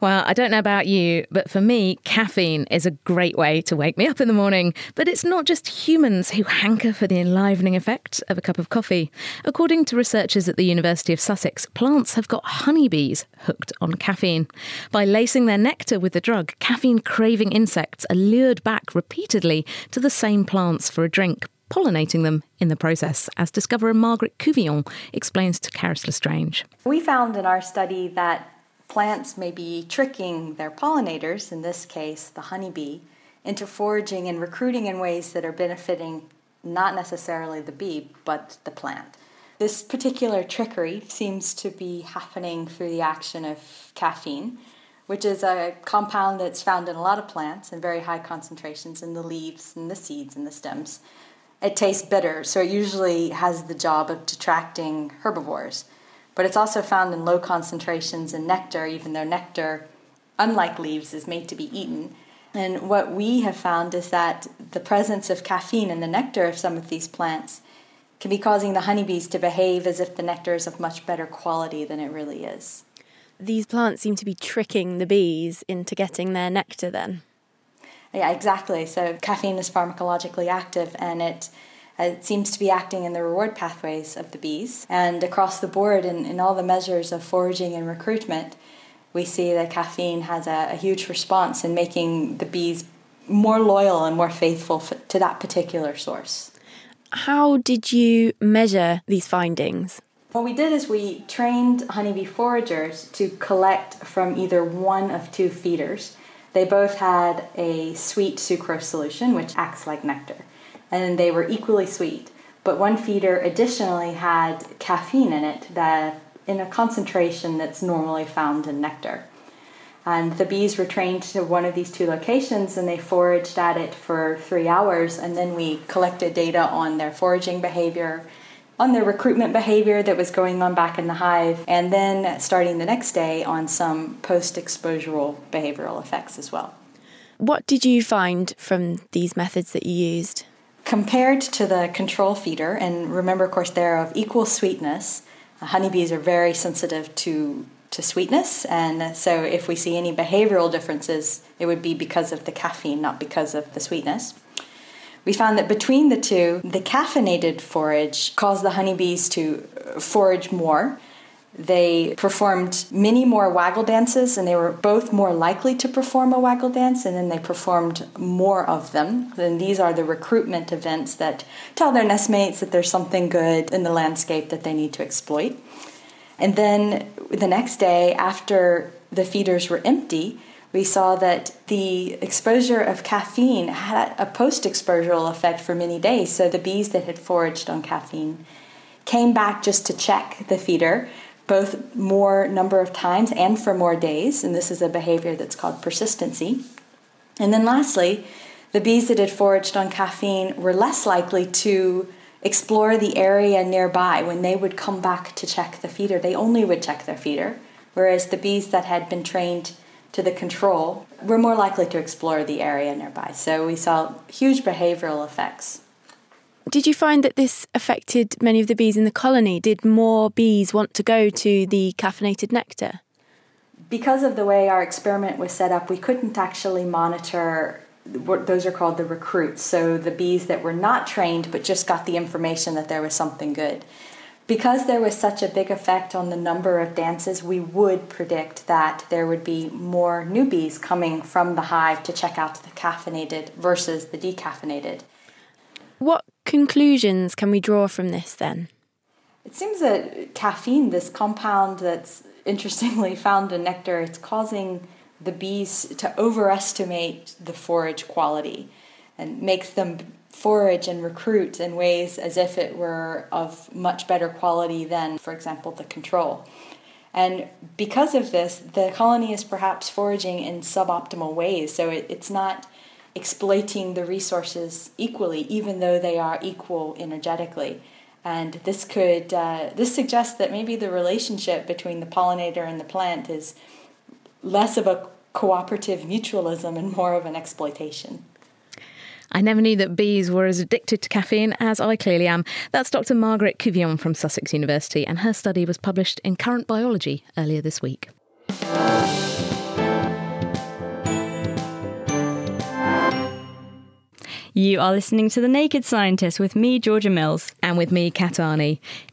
Well, I don't know about you, but for me, caffeine is a great way to wake me up in the morning. But it's not just humans who hanker for the enlivening effect of a cup of coffee. According to researchers at the University of Sussex, plants have got honeybees hooked on caffeine. By lacing their nectar with the drug, caffeine-craving insects are lured back repeatedly to the same plants for a drink, pollinating them in the process, as discoverer Margaret Couvillon explains to Caris Lestrange. We found in our study that plants may be tricking their pollinators, in this case the honeybee, into foraging and recruiting in ways that are benefiting not necessarily the bee, but the plant. This particular trickery seems to be happening through the action of caffeine, which is a compound that's found in a lot of plants in very high concentrations in the leaves and the seeds and the stems. It tastes bitter, so it usually has the job of detracting herbivores. But it's also found in low concentrations in nectar, even though nectar, unlike leaves, is made to be eaten. And what we have found is that the presence of caffeine in the nectar of some of these plants can be causing the honeybees to behave as if the nectar is of much better quality than it really is. These plants seem to be tricking the bees into getting their nectar then. Yeah, exactly. So caffeine is pharmacologically active, and it seems to be acting in the reward pathways of the bees. And across the board, in all the measures of foraging and recruitment, we see that caffeine has a huge response in making the bees more loyal and more faithful to that particular source. How did you measure these findings? What we did is we trained honeybee foragers to collect from either one of two feeders. They both had a sweet sucrose solution, which acts like nectar, and they were equally sweet. But one feeder additionally had caffeine in it, that in a concentration that's normally found in nectar. And the bees were trained to one of these two locations, and they foraged at it for 3 hours, and then we collected data on their foraging behavior, on their recruitment behavior that was going on back in the hive, and then starting the next day on some post-exposural behavioral effects as well. What did you find from these methods that you used? Compared to the control feeder, and remember, of course, they're of equal sweetness, honeybees are very sensitive to sweetness, and so if we see any behavioral differences, it would be because of the caffeine, not because of the sweetness. We found that between the two, the caffeinated forage caused the honeybees to forage more. They performed many more waggle dances, and they were both more likely to perform a waggle dance, and then they performed more of them. And these are the recruitment events that tell their nestmates that there's something good in the landscape that they need to exploit. And then the next day, after the feeders were empty, we saw that the exposure of caffeine had a post-exposural effect for many days. So the bees that had foraged on caffeine came back just to check the feeder, both more number of times and for more days. And this is a behavior that's called persistency. And then lastly, the bees that had foraged on caffeine were less likely to explore the area nearby. When they would come back to check the feeder, they only would check their feeder, whereas the bees that had been trained to the control were more likely to explore the area nearby. So we saw huge behavioral effects. Did you find that this affected many of the bees in the colony? Did more bees want to go to the caffeinated nectar? Because of the way our experiment was set up, we couldn't actually monitor what those are called the recruits, so the bees that were not trained but just got the information that there was something good. Because there was such a big effect on the number of dances, we would predict that there would be more new bees coming from the hive to check out the caffeinated versus the decaffeinated. What conclusions can we draw from this then? It seems that caffeine, this compound that's interestingly found in nectar, it's causing the bees to overestimate the forage quality and makes them forage and recruit in ways as if it were of much better quality than, for example, the control. And because of this, the colony is perhaps foraging in suboptimal ways, so it's not exploiting the resources equally, even though they are equal energetically. And this suggests that maybe the relationship between the pollinator and the plant is less of a cooperative mutualism and more of an exploitation. I never knew that bees were as addicted to caffeine as I clearly am. That's Dr. Margaret Couvillon from Sussex University, and her study was published in Current Biology earlier this week. You are listening to The Naked Scientist with me, Georgia Mills. And with me, Kat Arney.